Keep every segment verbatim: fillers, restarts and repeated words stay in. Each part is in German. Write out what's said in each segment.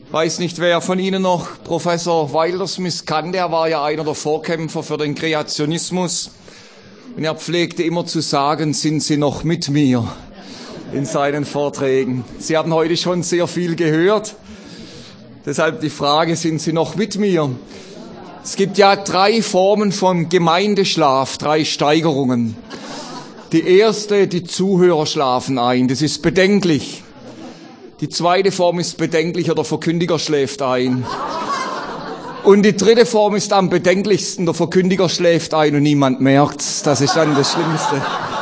Weiß nicht, wer von Ihnen noch Professor Wilder-Smith kann, der war ja einer der Vorkämpfer für den Kreationismus. Und er pflegte immer zu sagen, sind Sie noch mit mir in seinen Vorträgen. Sie haben heute schon sehr viel gehört. Deshalb die Frage, sind Sie noch mit mir? Es gibt ja drei Formen von Gemeindeschlaf, drei Steigerungen. Die erste, die Zuhörer schlafen ein. Das ist bedenklich. Die zweite Form ist bedenklicher, der Verkündiger schläft ein. Und die dritte Form ist am bedenklichsten, der Verkündiger schläft ein und niemand merkt's. Das ist dann das Schlimmste.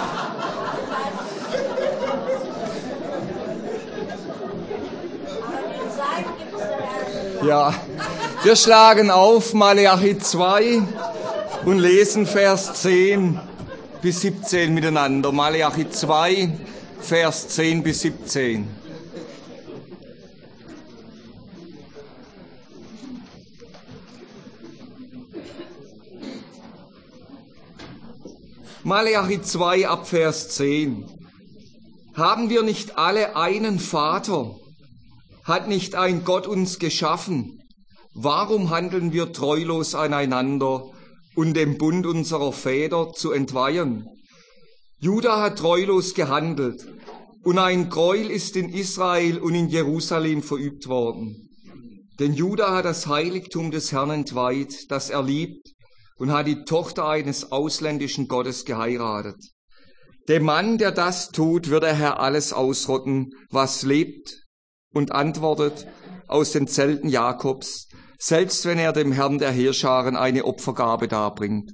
Ja, wir schlagen auf Maleachi zwei und lesen Vers zehn bis siebzehn miteinander. Maleachi zwei, Vers zehn bis siebzehn. Maleachi zwei ab Vers zehn. Haben wir nicht alle einen Vater? Hat nicht ein Gott uns geschaffen? Warum handeln wir treulos aneinander und dem Bund unserer Väter zu entweihen? Juda hat treulos gehandelt und ein Gräuel ist in Israel und in Jerusalem verübt worden. Denn Juda hat das Heiligtum des Herrn entweiht, das er liebt, und hat die Tochter eines ausländischen Gottes geheiratet. Dem Mann, der das tut, wird der Herr alles ausrotten, was lebt, und antwortet aus den Zelten Jakobs, selbst wenn er dem Herrn der Heerscharen eine Opfergabe darbringt.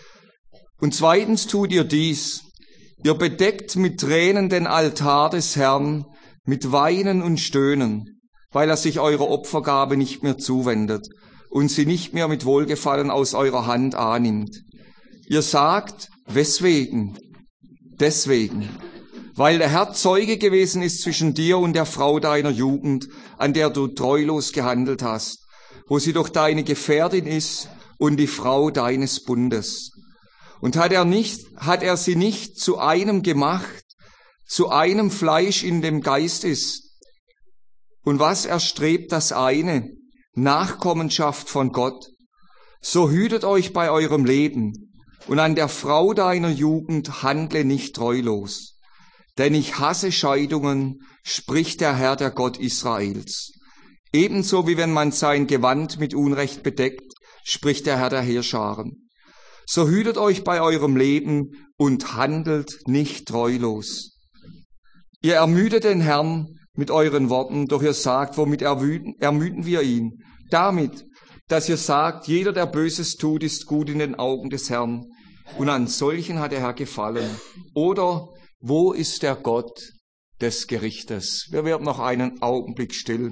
Und zweitens tut ihr dies, ihr bedeckt mit Tränen den Altar des Herrn, mit Weinen und Stöhnen, weil er sich eurer Opfergabe nicht mehr zuwendet und sie nicht mehr mit Wohlgefallen aus eurer Hand annimmt. Ihr sagt, weswegen? Deswegen, weil der Herr Zeuge gewesen ist zwischen dir und der Frau deiner Jugend, an der du treulos gehandelt hast, wo sie doch deine Gefährtin ist und die Frau deines Bundes. Und hat er nicht, hat er sie nicht zu einem gemacht, zu einem Fleisch in dem Geist ist? Und was erstrebt das eine? Nachkommenschaft von Gott. So hütet euch bei eurem Leben und an der Frau deiner Jugend handle nicht treulos. Denn ich hasse Scheidungen, spricht der Herr, der Gott Israels. Ebenso wie wenn man sein Gewand mit Unrecht bedeckt, spricht der Herr der Heerscharen. So hütet euch bei eurem Leben und handelt nicht treulos. Ihr ermüdet den Herrn mit euren Worten, doch ihr sagt, womit ermüden, ermüden wir ihn? Damit, dass ihr sagt, jeder, der Böses tut, ist gut in den Augen des Herrn. Und an solchen hat der Herr gefallen. Oder, wo ist der Gott des Gerichtes? Wir werden noch einen Augenblick still.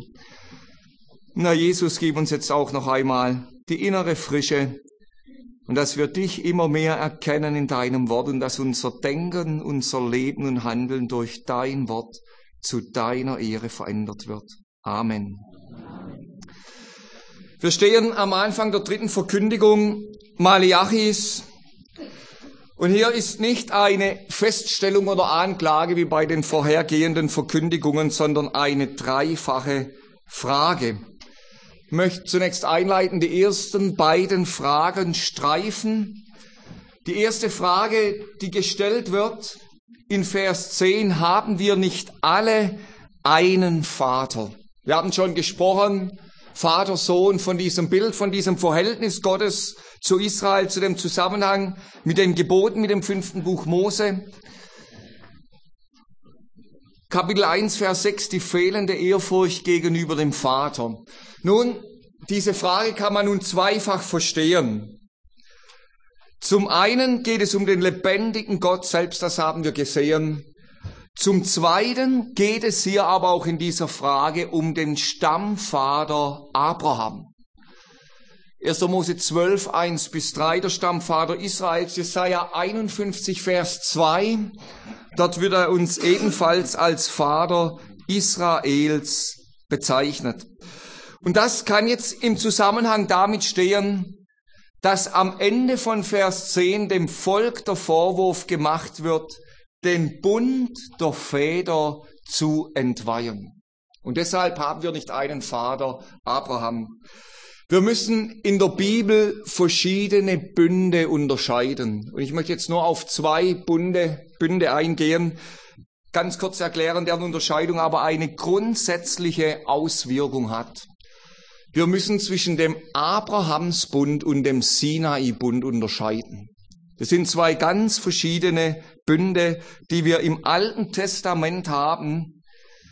Na, Jesus, gib uns jetzt auch noch einmal die innere Frische und dass wir dich immer mehr erkennen in deinem Wort und dass unser Denken, unser Leben und Handeln durch dein Wort zu deiner Ehre verändert wird. Amen. Wir stehen am Anfang der dritten Verkündigung Maleachis. Und hier ist nicht eine Feststellung oder Anklage wie bei den vorhergehenden Verkündigungen, sondern eine dreifache Frage. Ich möchte zunächst einleiten, die ersten beiden Fragen streifen. Die erste Frage, die gestellt wird in Vers zehn, haben wir nicht alle einen Vater? Wir haben schon gesprochen, Vater, Sohn, von diesem Bild, von diesem Verhältnis Gottes zu Israel, zu dem Zusammenhang mit den Geboten, mit dem fünften Buch Mose. Kapitel eins, Vers sechs, die fehlende Ehrfurcht gegenüber dem Vater. Nun, diese Frage kann man nun zweifach verstehen. Zum einen geht es um den lebendigen Gott selbst, das haben wir gesehen. Zum Zweiten geht es hier aber auch in dieser Frage um den Stammvater Abraham. erster Mose zwölf, eins bis drei, der Stammvater Israels, Jesaja einundfünfzig, Vers zwei. Dort wird er uns ebenfalls als Vater Israels bezeichnet. Und das kann jetzt im Zusammenhang damit stehen, dass am Ende von Vers zehn dem Volk der Vorwurf gemacht wird, den Bund der Väter zu entweihen. Und deshalb haben wir nicht einen Vater, Abraham. Wir müssen in der Bibel verschiedene Bünde unterscheiden. Und ich möchte jetzt nur auf zwei Bünde, Bünde eingehen, ganz kurz erklären, deren Unterscheidung aber eine grundsätzliche Auswirkung hat. Wir müssen zwischen dem Abrahamsbund und dem Sinai-Bund unterscheiden. Das sind zwei ganz verschiedene Bünde, die wir im Alten Testament haben.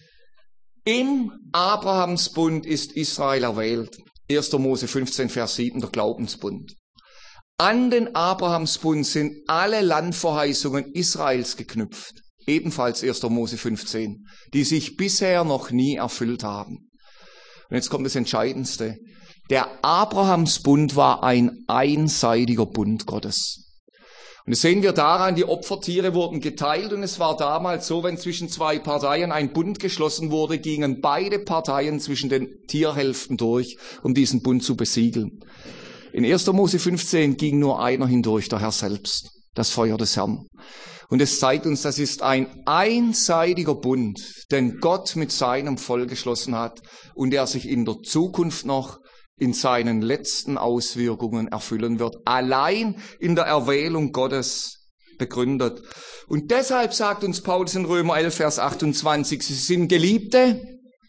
Im Abrahamsbund ist Israel erwählt. erster Mose fünfzehn, Vers sieben, der Glaubensbund. An den Abrahamsbund sind alle Landverheißungen Israels geknüpft. Ebenfalls erster Mose fünfzehn, die sich bisher noch nie erfüllt haben. Und jetzt kommt das Entscheidendste. Der Abrahamsbund war ein einseitiger Bund Gottes. Und das sehen wir daran, die Opfertiere wurden geteilt und es war damals so, wenn zwischen zwei Parteien ein Bund geschlossen wurde, gingen beide Parteien zwischen den Tierhälften durch, um diesen Bund zu besiegeln. In erster Mose fünfzehn ging nur einer hindurch, der Herr selbst, das Feuer des Herrn. Und es zeigt uns, das ist ein einseitiger Bund, den Gott mit seinem Volk geschlossen hat und der sich in der Zukunft noch in seinen letzten Auswirkungen erfüllen wird, allein in der Erwählung Gottes begründet. Und deshalb sagt uns Paulus in Römer elf, Vers achtundzwanzig, sie sind Geliebte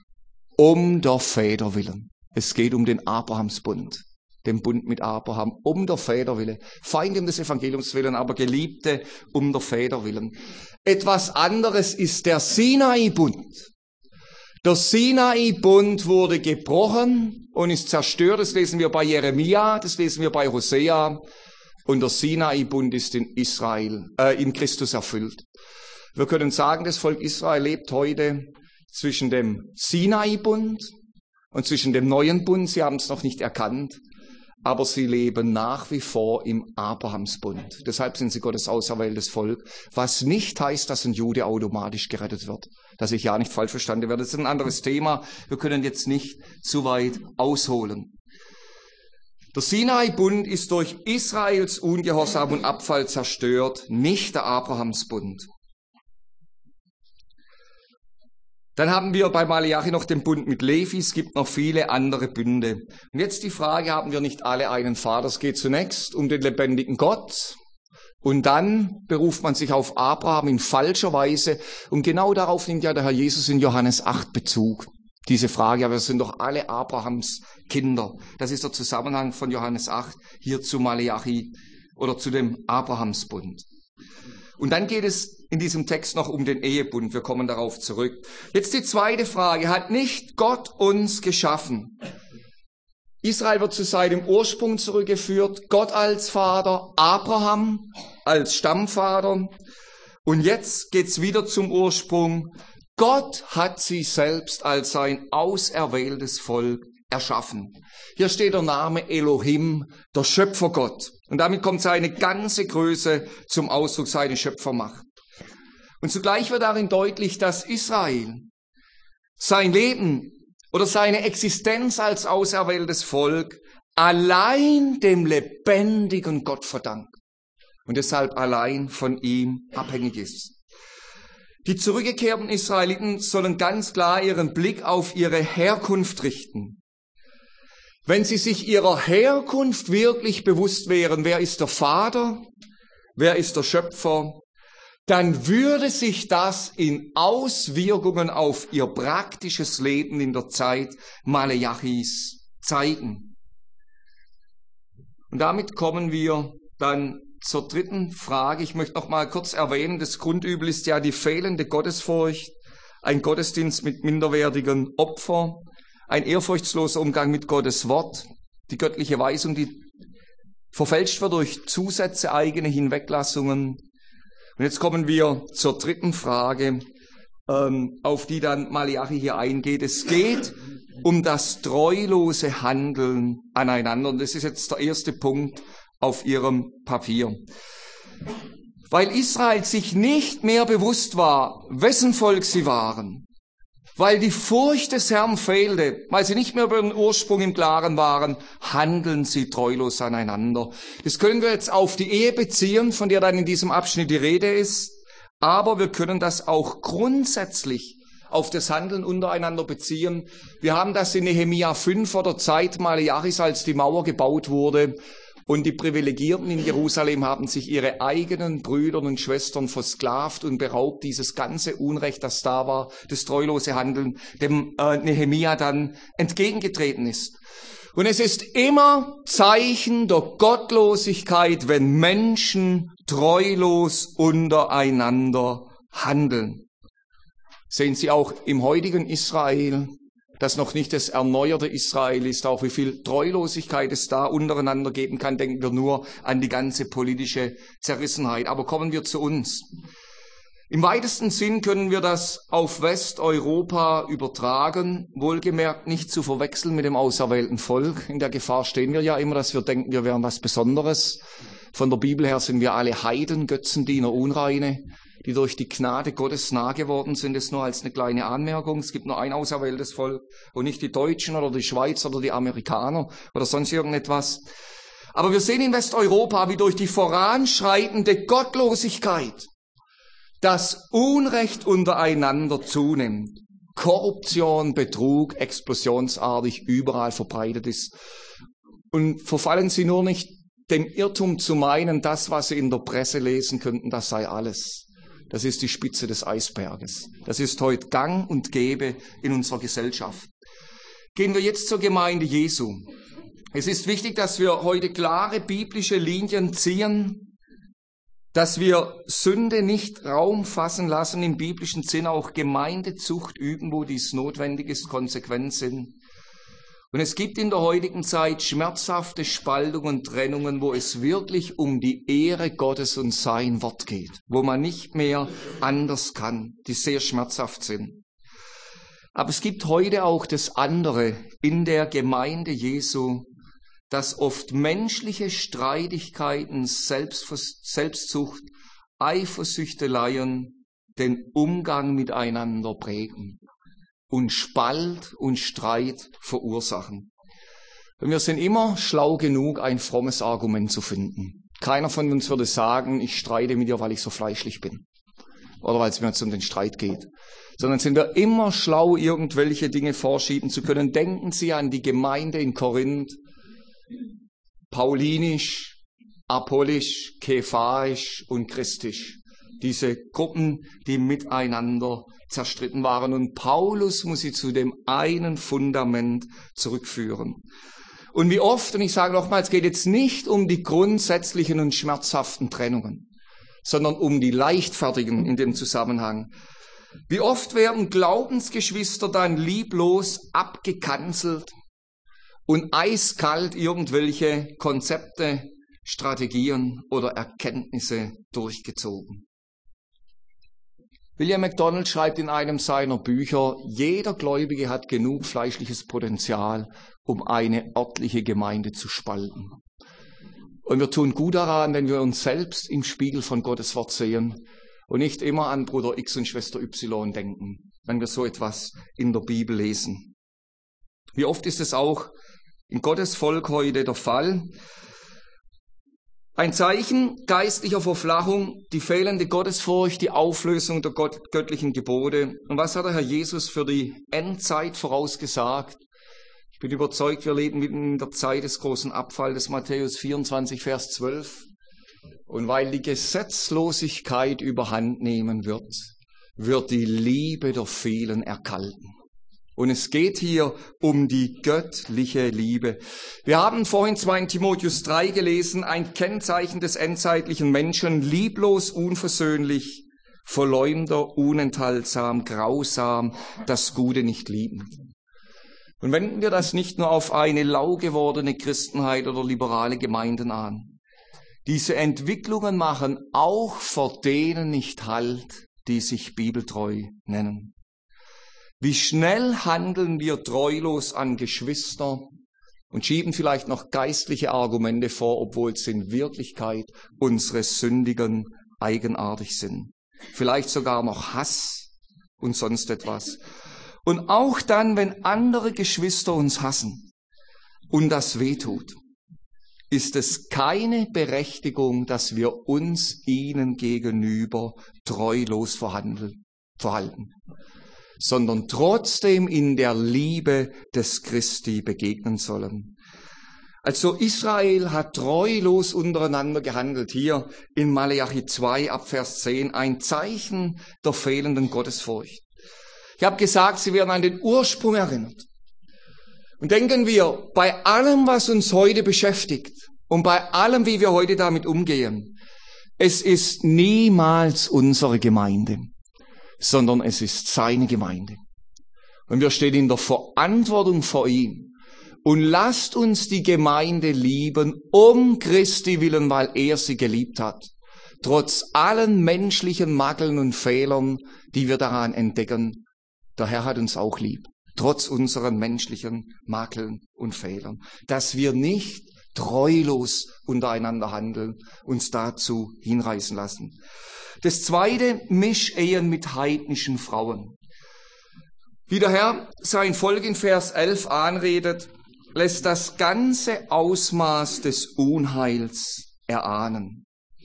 um der Väter willen. Es geht um den Abrahamsbund, den Bund mit Abraham, um der Väter willen. Feinde um des Evangeliums willen, aber Geliebte um der Väter willen. Etwas anderes ist der Sinai-Bund. Der Sinai-Bund wurde gebrochen und ist zerstört. Das lesen wir bei Jeremia, das lesen wir bei Hosea. Und der Sinai-Bund ist in Israel, äh, in Christus erfüllt. Wir können sagen, das Volk Israel lebt heute zwischen dem Sinai-Bund und zwischen dem neuen Bund. Sie haben es noch nicht erkannt, aber sie leben nach wie vor im Abrahamsbund. Deshalb sind sie Gottes auserwähltes Volk, was nicht heißt, dass ein Jude automatisch gerettet wird. Dass ich ja nicht falsch verstanden werde. Das ist ein anderes Thema. Wir können jetzt nicht zu weit ausholen. Der Sinai-Bund ist durch Israels Ungehorsam und Abfall zerstört, nicht der Abrahamsbund. Dann haben wir bei Maleachi noch den Bund mit Levi, es gibt noch viele andere Bünde. Und jetzt die Frage, haben wir nicht alle einen Vater? Es geht zunächst um den lebendigen Gott und dann beruft man sich auf Abraham in falscher Weise und genau darauf nimmt ja der Herr Jesus in Johannes acht Bezug. Diese Frage, ja, wir sind doch alle Abrahams Kinder. Das ist der Zusammenhang von Johannes acht hier zu Maleachi oder zu dem Abrahamsbund. Und dann geht es in diesem Text noch um den Ehebund. Wir kommen darauf zurück. Jetzt die zweite Frage. Hat nicht Gott uns geschaffen? Israel wird zu seinem Ursprung zurückgeführt. Gott als Vater, Abraham als Stammvater. Und jetzt geht's wieder zum Ursprung. Gott hat sie selbst als sein auserwähltes Volk erschaffen. Hier steht der Name Elohim, der Schöpfergott. Und damit kommt seine ganze Größe zum Ausdruck, seine Schöpfermacht. Und zugleich wird darin deutlich, dass Israel sein Leben oder seine Existenz als auserwähltes Volk allein dem lebendigen Gott verdankt und deshalb allein von ihm abhängig ist. Die zurückgekehrten Israeliten sollen ganz klar ihren Blick auf ihre Herkunft richten. Wenn sie sich ihrer Herkunft wirklich bewusst wären, wer ist der Vater, wer ist der Schöpfer, dann würde sich das in Auswirkungen auf ihr praktisches Leben in der Zeit Maleachis zeigen. Und damit kommen wir dann zur dritten Frage. Ich möchte noch mal kurz erwähnen, das Grundübel ist ja die fehlende Gottesfurcht, ein Gottesdienst mit minderwertigen Opfern, ein ehrfurchtsloser Umgang mit Gottes Wort, die göttliche Weisung, die verfälscht wird durch Zusätze, eigene Hinweglassungen. Und jetzt kommen wir zur dritten Frage, ähm, auf die dann Maleachi hier eingeht. Es geht um das treulose Handeln aneinander. Und das ist jetzt der erste Punkt auf Ihrem Papier. Weil Israel sich nicht mehr bewusst war, wessen Volk sie waren, weil die Furcht des Herrn fehlte, weil sie nicht mehr über den Ursprung im Klaren waren, handeln sie treulos aneinander. Das können wir jetzt auf die Ehe beziehen, von der dann in diesem Abschnitt die Rede ist, aber wir können das auch grundsätzlich auf das Handeln untereinander beziehen. Wir haben das in Nehemia fünf oder Zeit Maleachis, als die Mauer gebaut wurde. Und die Privilegierten in Jerusalem haben sich ihre eigenen Brüder und Schwestern versklavt und beraubt. Dieses ganze Unrecht, das da war, das treulose Handeln, dem äh, Nehemia dann entgegengetreten ist. Und es ist immer Zeichen der Gottlosigkeit, wenn Menschen treulos untereinander handeln. Sehen Sie auch im heutigen Israel, das noch nicht das erneuerte Israel ist, auch wie viel Treulosigkeit es da untereinander geben kann. Denken wir nur an die ganze politische Zerrissenheit. Aber kommen wir zu uns. Im weitesten Sinn können wir das auf Westeuropa übertragen, wohlgemerkt nicht zu verwechseln mit dem auserwählten Volk. In der Gefahr stehen wir ja immer, dass wir denken, wir wären was Besonderes. Von der Bibel her sind wir alle Heiden, Götzendiener, Unreine, die durch die Gnade Gottes nah geworden sind. Das nur als eine kleine Anmerkung. Es gibt nur ein auserwähltes Volk und nicht die Deutschen oder die Schweizer oder die Amerikaner oder sonst irgendetwas. Aber wir sehen in Westeuropa, wie durch die voranschreitende Gottlosigkeit das Unrecht untereinander zunimmt. Korruption, Betrug, explosionsartig überall verbreitet ist. Und verfallen Sie nur nicht dem Irrtum zu meinen, das, was Sie in der Presse lesen könnten, das sei alles. Das ist die Spitze des Eisberges. Das ist heute gang und gäbe in unserer Gesellschaft. Gehen wir jetzt zur Gemeinde Jesu. Es ist wichtig, dass wir heute klare biblische Linien ziehen, dass wir Sünde nicht Raum fassen lassen, im biblischen Sinn auch Gemeindezucht üben, wo dies notwendig ist, konsequent sind. Und es gibt in der heutigen Zeit schmerzhafte Spaltungen und Trennungen, wo es wirklich um die Ehre Gottes und sein Wort geht, wo man nicht mehr anders kann, die sehr schmerzhaft sind. Aber es gibt heute auch das andere in der Gemeinde Jesu, dass oft menschliche Streitigkeiten, Selbstzucht, Eifersüchteleien den Umgang miteinander prägen und Spalt und Streit verursachen. Und wir sind immer schlau genug, ein frommes Argument zu finden. Keiner von uns würde sagen, ich streite mit dir, weil ich so fleischlich bin oder weil es mir jetzt um den Streit geht. Sondern sind wir immer schlau, irgendwelche Dinge vorschieben zu können. Denken Sie an die Gemeinde in Korinth, paulinisch, apollisch, kephaisch und christisch. Diese Gruppen, die miteinander zerstritten waren. Und Paulus muss sie zu dem einen Fundament zurückführen. Und wie oft, und ich sage nochmal, es geht jetzt nicht um die grundsätzlichen und schmerzhaften Trennungen, sondern um die leichtfertigen in dem Zusammenhang. Wie oft werden Glaubensgeschwister dann lieblos abgekanzelt und eiskalt irgendwelche Konzepte, Strategien oder Erkenntnisse durchgezogen. William MacDonald schreibt in einem seiner Bücher, jeder Gläubige hat genug fleischliches Potenzial, um eine örtliche Gemeinde zu spalten. Und wir tun gut daran, wenn wir uns selbst im Spiegel von Gottes Wort sehen und nicht immer an Bruder X und Schwester Y denken, wenn wir so etwas in der Bibel lesen. Wie oft ist es auch in Gottes Volk heute der Fall? Ein Zeichen geistlicher Verflachung, die fehlende Gottesfurcht, die Auflösung der Gott, göttlichen Gebote. Und was hat der Herr Jesus für die Endzeit vorausgesagt? Ich bin überzeugt, wir leben mitten in der Zeit des großen Abfalls, Matthäus vierundzwanzig, Vers zwölf. Und weil die Gesetzlosigkeit überhand nehmen wird, wird die Liebe der vielen erkalten. Und es geht hier um die göttliche Liebe. Wir haben vorhin zweiten Timotheus drei gelesen, ein Kennzeichen des endzeitlichen Menschen, lieblos, unversöhnlich, Verleumder, unenthaltsam, grausam, das Gute nicht liebend. Und wenden wir das nicht nur auf eine lau gewordene Christenheit oder liberale Gemeinden an. Diese Entwicklungen machen auch vor denen nicht Halt, die sich bibeltreu nennen. Wie schnell handeln wir treulos an Geschwister und schieben vielleicht noch geistliche Argumente vor, obwohl sie in Wirklichkeit unsere sündigen eigenartig sind. Vielleicht sogar noch Hass und sonst etwas. Und auch dann, wenn andere Geschwister uns hassen und das wehtut, ist es keine Berechtigung, dass wir uns ihnen gegenüber treulos verhandeln, verhalten. sondern trotzdem in der Liebe des Christi begegnen sollen. Also Israel hat treulos untereinander gehandelt. Hier in Maleachi zwei ab Vers zehn ein Zeichen der fehlenden Gottesfurcht. Ich habe gesagt, sie werden an den Ursprung erinnert. Und denken wir, bei allem, was uns heute beschäftigt und bei allem, wie wir heute damit umgehen, es ist niemals unsere Gemeinde, sondern es ist seine Gemeinde. Und wir stehen in der Verantwortung vor ihm. Und lasst uns die Gemeinde lieben, um Christi willen, weil er sie geliebt hat. Trotz allen menschlichen Makeln und Fehlern, die wir daran entdecken, der Herr hat uns auch lieb. Trotz unseren menschlichen Makeln und Fehlern. Dass wir nicht treulos untereinander handeln, uns dazu hinreißen lassen. Das zweite, Mischehen mit heidnischen Frauen. Wie der Herr sein Volk in Vers elf anredet, lässt das ganze Ausmaß des Unheils erahnen.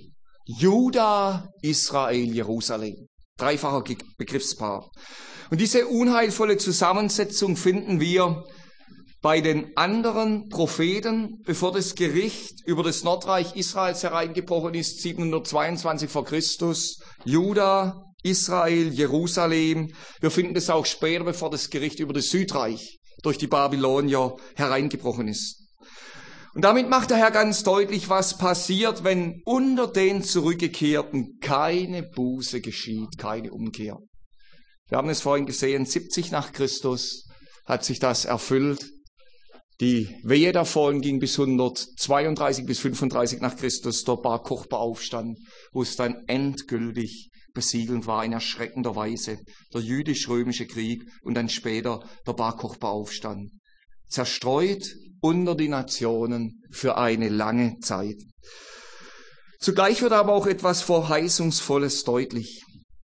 Juda, Israel, Jerusalem. Dreifacher Begriffspaar. Und diese unheilvolle Zusammensetzung finden wir bei den anderen Propheten, bevor das Gericht über das Nordreich Israels hereingebrochen ist, siebenhundertzweiundzwanzig vor Christus. Juda, Israel, Jerusalem. Wir finden es auch später, bevor das Gericht über das Südreich durch die Babylonier hereingebrochen ist. Und damit macht der Herr ganz deutlich, was passiert, wenn unter den Zurückgekehrten keine Buße geschieht, keine Umkehr. Wir haben es vorhin gesehen, siebzig nach Christus hat sich das erfüllt. Die Wehe davon ging bis hundertzweiunddreißig bis fünfunddreißig nach Christus, der Bar Kochba Aufstand, wo es dann endgültig besiegelnd war in erschreckender Weise. Der jüdisch-römische Krieg und dann später der Bar Kochba Aufstand. Zerstreut unter die Nationen für eine lange Zeit. Zugleich wird aber auch etwas Verheißungsvolles deutlich.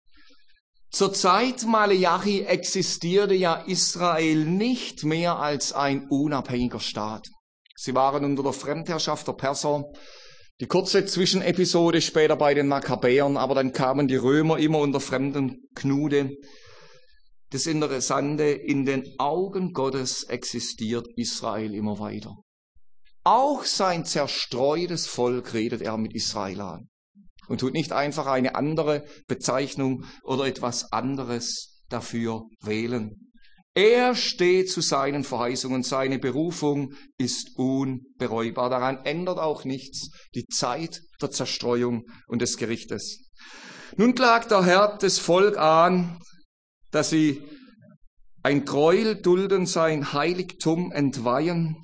Zur Zeit Maleachi existierte ja Israel nicht mehr als ein unabhängiger Staat. Sie waren unter der Fremdherrschaft der Perser. Die kurze Zwischenepisode später bei den Makkabäern, aber dann kamen die Römer immer unter fremden Knude. Das Interessante, in den Augen Gottes existiert Israel immer weiter. Auch sein zerstreutes Volk redet er mit Israel an und tut nicht einfach eine andere Bezeichnung oder etwas anderes dafür wählen. Er steht zu seinen Verheißungen, seine Berufung ist unbereubar. Daran ändert auch nichts die Zeit der Zerstreuung und des Gerichtes. Nun klagt der Herr das Volk an, dass sie ein Gräuel dulden, sein Heiligtum entweihen.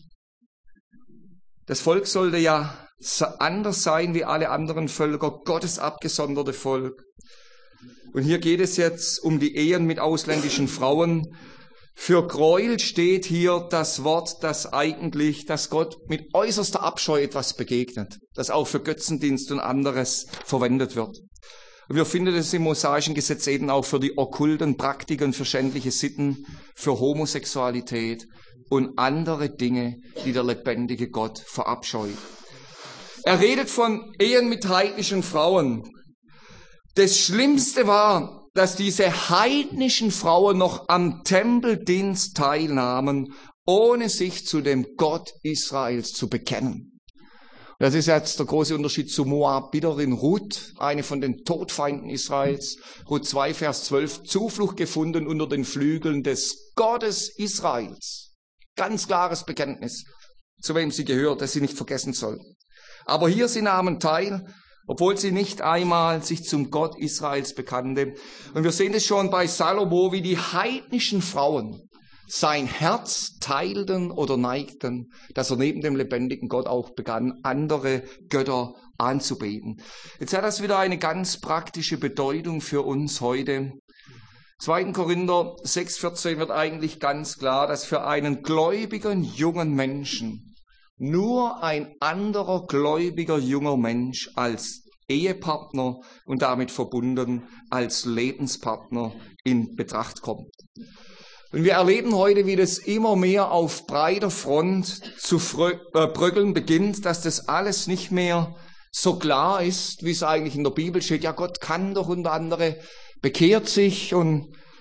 Das Volk sollte ja anders sein wie alle anderen Völker, Gottes abgesonderte Volk. Und hier geht es jetzt um die Ehen mit ausländischen Frauen. Für Gräuel steht hier das Wort, das eigentlich, dass Gott mit äußerster Abscheu etwas begegnet, das auch für Götzendienst und anderes verwendet wird. Und wir finden es im mosaischen Gesetz eben auch für die okkulten Praktiken, für schändliche Sitten, für Homosexualität und andere Dinge, die der lebendige Gott verabscheut. Er redet von Ehen mit heidnischen Frauen. Das Schlimmste war, dass diese heidnischen Frauen noch am Tempeldienst teilnahmen, ohne sich zu dem Gott Israels zu bekennen. Das ist jetzt der große Unterschied zu Moabiterin Ruth, eine von den Todfeinden Israels. Ruth zwei, Vers zwölf, Zuflucht gefunden unter den Flügeln des Gottes Israels. Ganz klares Bekenntnis, zu wem sie gehört, das sie nicht vergessen soll. Aber hier, sie nahmen teil, obwohl sie nicht einmal sich zum Gott Israels bekannte. Und wir sehen es schon bei Salomo, wie die heidnischen Frauen sein Herz teilten oder neigten, dass er neben dem lebendigen Gott auch begann, andere Götter anzubeten. Jetzt hat das wieder eine ganz praktische Bedeutung für uns heute. zweiter Korinther sechs, vierzehn wird eigentlich ganz klar, dass für einen gläubigen jungen Menschen nur ein anderer gläubiger junger Mensch als Ehepartner und damit verbunden als Lebenspartner in Betracht kommt. Und wir erleben heute, wie das immer mehr auf breiter Front zu bröckeln beginnt, dass das alles nicht mehr so klar ist, wie es eigentlich in der Bibel steht. Ja, Gott kann doch unter anderem, bekehrt sich und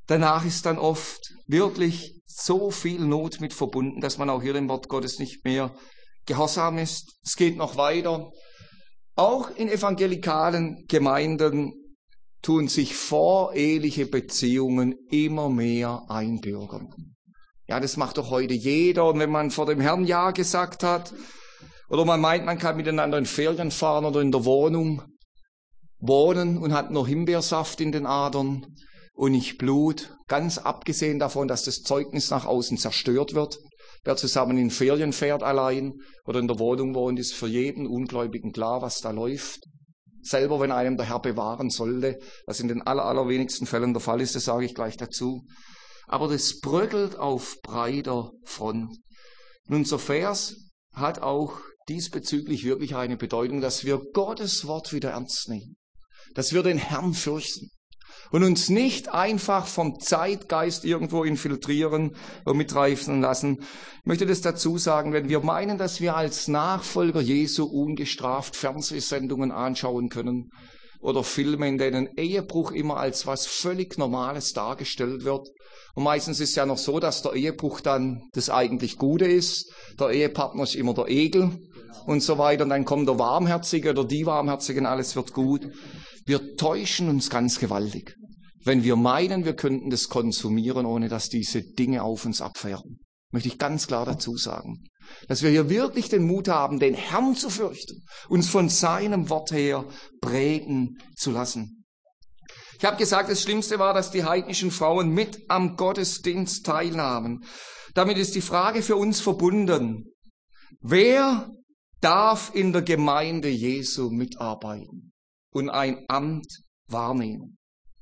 danach ist dann oft wirklich so viel Not mit verbunden, dass man auch hier dem Wort Gottes nicht mehr gehorsam ist. Es geht noch weiter. Auch in evangelikalen Gemeinden tun sich voreheliche Beziehungen immer mehr einbürgern. Ja, das macht doch heute jeder. Und wenn man vor dem Herrn Ja gesagt hat, oder man meint, man kann miteinander in Ferien fahren oder in der Wohnung wohnen und hat nur Himbeersaft in den Adern und nicht Blut, ganz abgesehen davon, dass das Zeugnis nach außen zerstört wird. Wer zusammen in Ferien fährt allein oder in der Wohnung wohnt, ist für jeden Ungläubigen klar, was da läuft. Selber, wenn einem der Herr bewahren sollte, was in den aller, allerwenigsten Fällen der Fall ist, das sage ich gleich dazu. Aber das bröckelt auf breiter Front. Und unser Vers hat auch diesbezüglich wirklich eine Bedeutung, dass wir Gottes Wort wieder ernst nehmen, dass wir den Herrn fürchten und uns nicht einfach vom Zeitgeist irgendwo infiltrieren und mitreißen lassen. Ich möchte das dazu sagen, wenn wir meinen, dass wir als Nachfolger Jesu ungestraft Fernsehsendungen anschauen können oder Filme, in denen Ehebruch immer als was völlig Normales dargestellt wird. Und meistens ist es ja noch so, dass der Ehebruch dann das eigentlich Gute ist. Der Ehepartner ist immer der Egel und so weiter. Und dann kommt der Warmherzige oder die Warmherzige und alles wird gut. Wir täuschen uns ganz gewaltig, wenn wir meinen, wir könnten das konsumieren, ohne dass diese Dinge auf uns abfärben. Möchte ich ganz klar dazu sagen. Dass wir hier wirklich den Mut haben, den Herrn zu fürchten, uns von seinem Wort her prägen zu lassen. Ich habe gesagt, das Schlimmste war, dass die heidnischen Frauen mit am Gottesdienst teilnahmen. Damit ist die Frage für uns verbunden: Wer darf in der Gemeinde Jesu mitarbeiten und ein Amt wahrnehmen?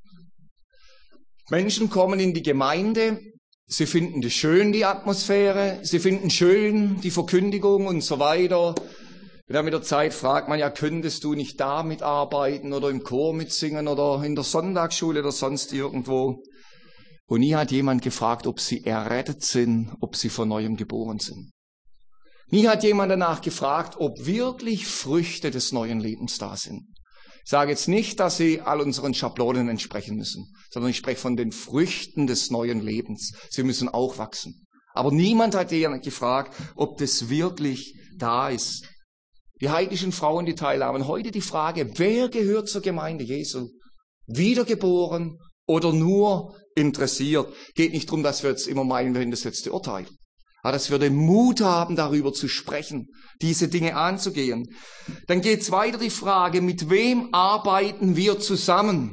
Menschen kommen in die Gemeinde, sie finden das schön, die Atmosphäre, sie finden schön die Verkündigung und so weiter. Und dann mit der Zeit fragt man ja, könntest du nicht da mitarbeiten oder im Chor mitsingen oder in der Sonntagsschule oder sonst irgendwo? Und nie hat jemand gefragt, ob sie errettet sind, ob sie von Neuem geboren sind. Nie hat jemand danach gefragt, ob wirklich Früchte des neuen Lebens da sind. Ich sage jetzt nicht, dass sie all unseren Schablonen entsprechen müssen, sondern ich spreche von den Früchten des neuen Lebens. Sie müssen auch wachsen. Aber niemand hat jemand gefragt, ob das wirklich da ist. Die heidnischen Frauen, die teilhaben, heute die Frage, wer gehört zur Gemeinde Jesu? Wiedergeboren oder nur interessiert? Geht nicht darum, dass wir jetzt immer meinen, wir haben das letzte Urteil. Aber dass wir den Mut haben, darüber zu sprechen, diese Dinge anzugehen. Dann geht es weiter die Frage, mit wem arbeiten wir zusammen?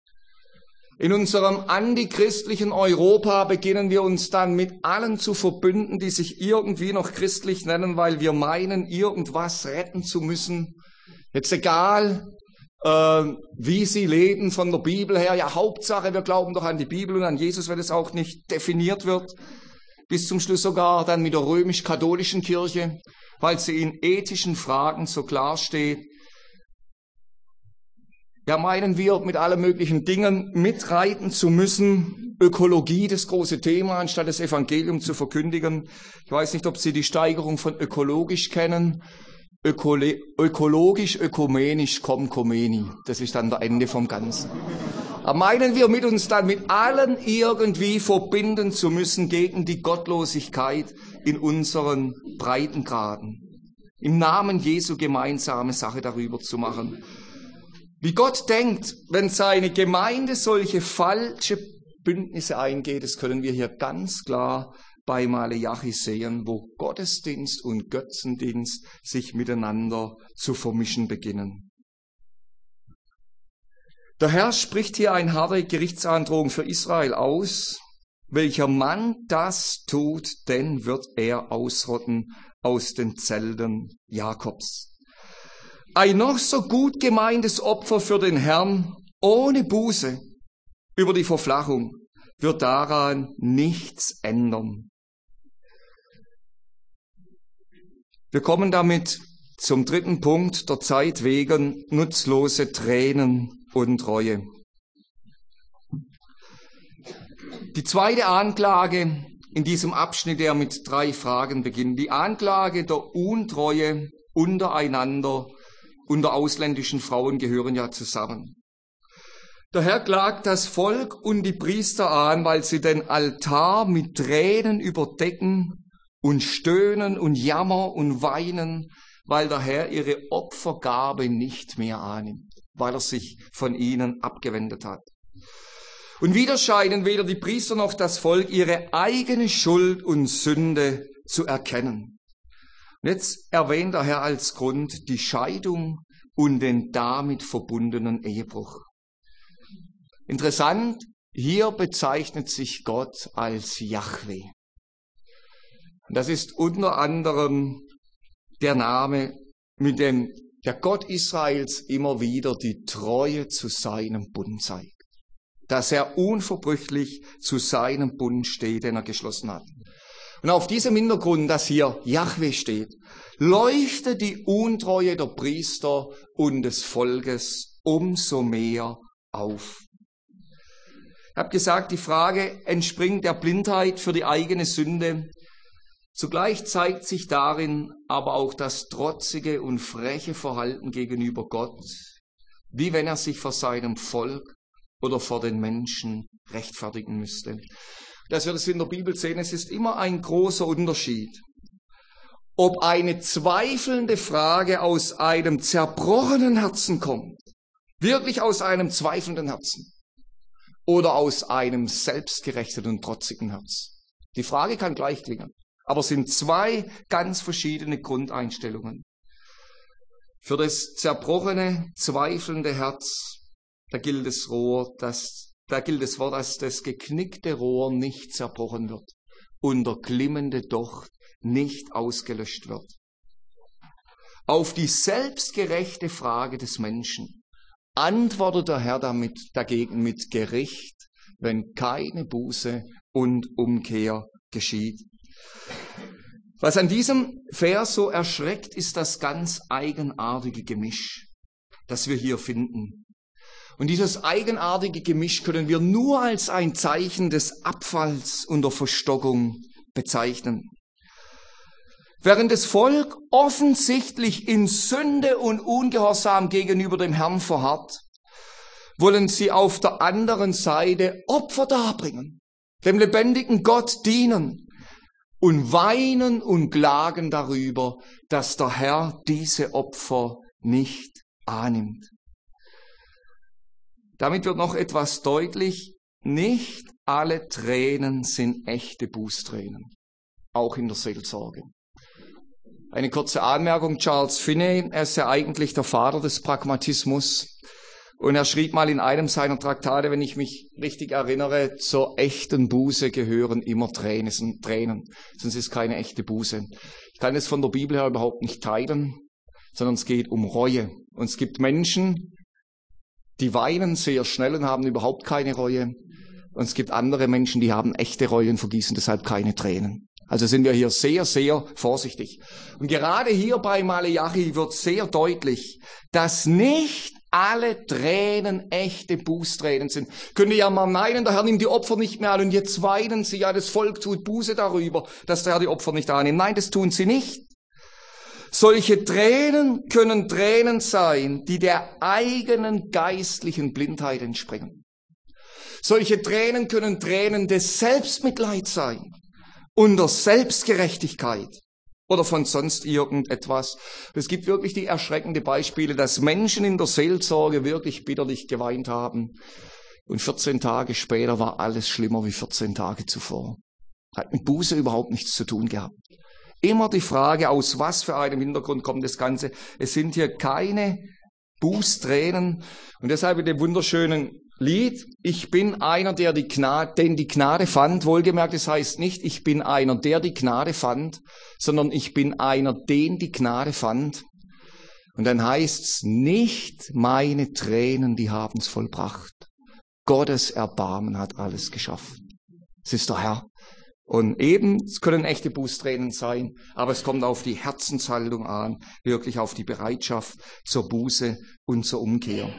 In unserem antichristlichen Europa beginnen wir uns dann mit allen zu verbünden, die sich irgendwie noch christlich nennen, weil wir meinen, irgendwas retten zu müssen. Jetzt egal, äh, wie sie leben von der Bibel her. Ja, Hauptsache, wir glauben doch an die Bibel und an Jesus, wenn es auch nicht definiert wird. Bis zum Schluss sogar dann mit der römisch-katholischen Kirche, weil sie in ethischen Fragen so klar steht. Ja, meinen wir, mit allen möglichen Dingen mitreiten zu müssen. Ökologie, das große Thema, anstatt das Evangelium zu verkündigen. Ich weiß nicht, ob Sie die Steigerung von ökologisch kennen. Ökole, ökologisch, ökumenisch, komkomeni. Das ist dann der Ende vom Ganzen. Aber meinen wir, mit uns dann mit allen irgendwie verbinden zu müssen gegen die Gottlosigkeit in unseren Breitengraden. Im Namen Jesu gemeinsame Sache darüber zu machen. Wie Gott denkt, wenn seine Gemeinde solche falsche Bündnisse eingeht, das können wir hier ganz klar bei Maleachi sehen, wo Gottesdienst und Götzendienst sich miteinander zu vermischen beginnen. Der Herr spricht hier eine harte Gerichtsandrohung für Israel aus. Welcher Mann das tut, den wird er ausrotten aus den Zelten Jakobs. Ein noch so gut gemeintes Opfer für den Herrn, ohne Buße über die Verflachung, wird daran nichts ändern. Wir kommen damit zum dritten Punkt, der Zeit wegen, nutzlose Tränen und Reue. Die zweite Anklage in diesem Abschnitt, der mit drei Fragen beginnt, die Anklage der Untreue untereinander unter ausländischen Frauen gehören ja zusammen. Der Herr klagt das Volk und die Priester an, weil sie den Altar mit Tränen überdecken und stöhnen und jammern und weinen, weil der Herr ihre Opfergabe nicht mehr annimmt, weil er sich von ihnen abgewendet hat. Und wieder scheinen weder die Priester noch das Volk ihre eigene Schuld und Sünde zu erkennen. Und jetzt erwähnt der Herr als Grund die Scheidung und den damit verbundenen Ehebruch. Interessant, hier bezeichnet sich Gott als Jahwe. Und das ist unter anderem der Name, mit dem der Gott Israels immer wieder die Treue zu seinem Bund zeigt. Dass er unverbrüchlich zu seinem Bund steht, den er geschlossen hat. Und auf diesem Hintergrund, dass hier Jahwe steht, leuchtet die Untreue der Priester und des Volkes umso mehr auf. Ich habe gesagt, die Frage entspringt der Blindheit für die eigene Sünde. Zugleich zeigt sich darin aber auch das trotzige und freche Verhalten gegenüber Gott, wie wenn er sich vor seinem Volk oder vor den Menschen rechtfertigen müsste. Dass wir das in der Bibel sehen, es ist immer ein großer Unterschied, ob eine zweifelnde Frage aus einem zerbrochenen Herzen kommt, wirklich aus einem zweifelnden Herzen, oder aus einem selbstgerechten und trotzigen Herz. Die Frage kann gleich klingen, aber es sind zwei ganz verschiedene Grundeinstellungen. Für das zerbrochene, zweifelnde Herz, da gilt das Rohr, dass, da gilt das Wort, dass das geknickte Rohr nicht zerbrochen wird und der glimmende Docht nicht ausgelöscht wird. Auf die selbstgerechte Frage des Menschen antwortet der Herr damit dagegen mit Gericht, wenn keine Buße und Umkehr geschieht. Was an diesem Vers so erschreckt, ist das ganz eigenartige Gemisch, das wir hier finden. Und dieses eigenartige Gemisch können wir nur als ein Zeichen des Abfalls und der Verstockung bezeichnen. Während das Volk offensichtlich in Sünde und Ungehorsam gegenüber dem Herrn verharrt, wollen sie auf der anderen Seite Opfer darbringen, dem lebendigen Gott dienen und weinen und klagen darüber, dass der Herr diese Opfer nicht annimmt. Damit wird noch etwas deutlich: Nicht alle Tränen sind echte Bußtränen, auch in der Seelsorge. Eine kurze Anmerkung: Charles Finney, er ist ja eigentlich der Vater des Pragmatismus, und er schrieb mal in einem seiner Traktate, wenn ich mich richtig erinnere, zur echten Buße gehören immer Tränen, Tränen, sonst ist keine echte Buße. Ich kann es von der Bibel her überhaupt nicht teilen, sondern es geht um Reue. Und es gibt Menschen, die weinen sehr schnell und haben überhaupt keine Reue. Und es gibt andere Menschen, die haben echte Reue und vergießen deshalb keine Tränen. Also sind wir hier sehr, sehr vorsichtig. Und gerade hier bei Maleachi wird sehr deutlich, dass nicht alle Tränen echte Bußtränen sind. Könnt ihr ja mal meinen, der Herr nimmt die Opfer nicht mehr an und jetzt weinen sie, ja, das Volk tut Buße darüber, dass der Herr die Opfer nicht annimmt. Nein, das tun sie nicht. Solche Tränen können Tränen sein, die der eigenen geistlichen Blindheit entspringen. Solche Tränen können Tränen des Selbstmitleids sein und der Selbstgerechtigkeit oder von sonst irgendetwas. Es gibt wirklich die erschreckenden Beispiele, dass Menschen in der Seelsorge wirklich bitterlich geweint haben und vierzehn Tage später war alles schlimmer wie vierzehn Tage zuvor. Hat mit Buße überhaupt nichts zu tun gehabt. Immer die Frage, aus was für einem Hintergrund kommt das Ganze. Es sind hier keine Bußtränen. Und deshalb in dem wunderschönen Lied, ich bin einer, der die Gnade, den die Gnade fand. Wohlgemerkt, es heißt nicht, ich bin einer, der die Gnade fand, sondern ich bin einer, den die Gnade fand. Und dann heißt's, nicht meine Tränen, die haben's vollbracht. Gottes Erbarmen hat alles geschaffen. Es ist der Herr. Und eben, es können echte Bußtränen sein, aber es kommt auf die Herzenshaltung an, wirklich auf die Bereitschaft zur Buße und zur Umkehr.